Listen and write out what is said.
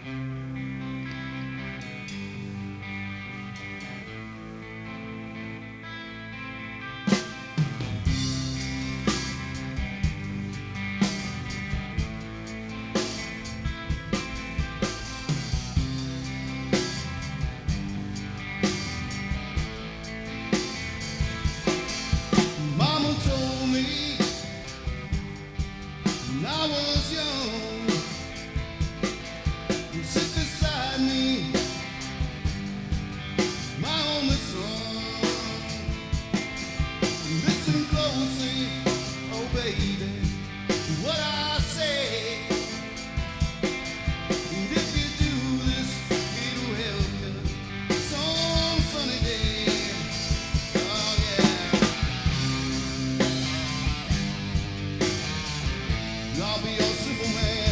Mama told me when I was young, sit beside me, my only son. Listen closely, oh baby, to what I say. And if you do this, it'll help you some sunny day. Oh yeah. I'll be your Superman.